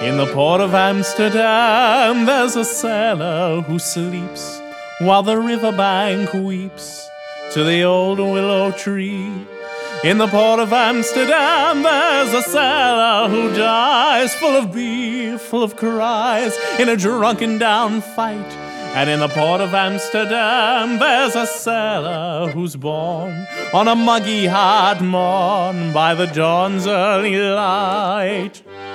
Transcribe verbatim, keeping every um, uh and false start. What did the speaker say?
In the port of Amsterdam, there's a sailor who sleeps while the riverbank weeps to the old willow tree. In the port of Amsterdam, there's a sailor who dies, full of beer, full of cries, in a drunken down fight. And in the port of Amsterdam, there's a sailor who's born on a muggy hard morn by the dawn's early light.